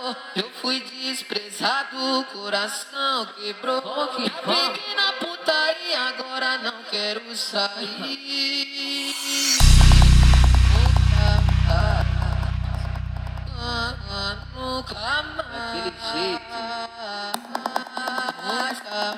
Eu fui desprezado, coração quebrou. Peguei na putaria, agora não quero sair. Nunca mais. Daquele jeito. Nunca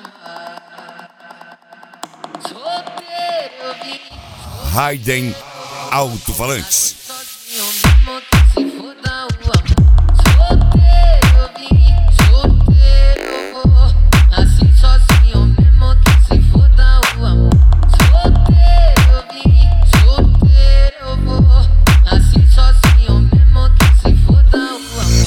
mais. Solteiro eu vim. Raiden Alto-Falantes. Sozinho mesmo que se foda o amor. Solteiro eu vim, solteiro eu vou. Nasci sozinho mesmo que se foda o amor. Solteiro eu vim, solteiro eu vou. Nasci sozinho mesmo que se foda o amor.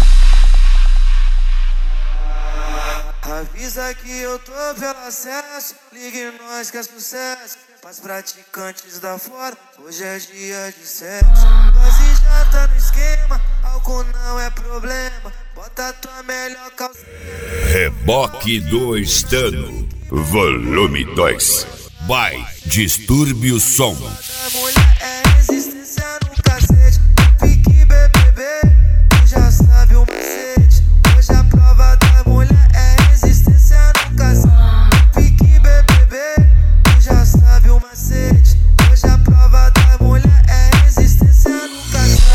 Avisa que eu tô pelo acesso, ligue nós que é sucesso. Pras praticantes da fora, hoje é dia de sexo. Dose já tá no esquema, álcool não é problema. Bota tua melhor calcinha. Reboque do Estano, volume 2. By Distúrbio Som. Da mulher é resistência no cacete. Pique BBB, tu já sabe o macete. Hoje a prova da mulher é resistência no cacete. Pique BBB, tu já sabe o macete. Hoje a prova da mulher é resistência no cacete.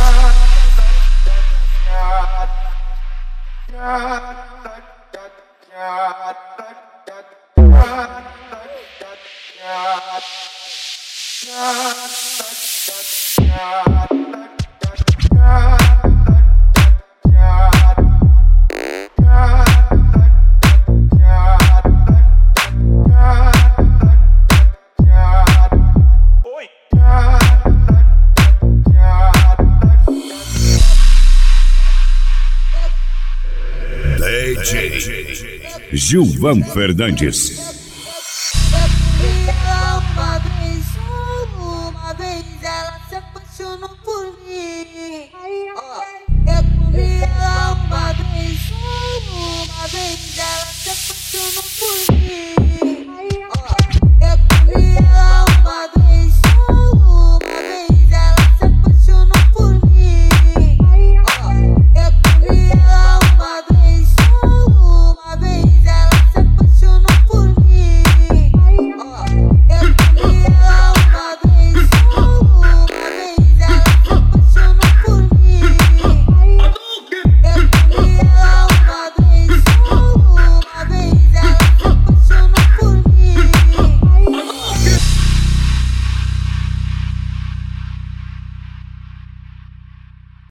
DJ Gilvan Fernandes.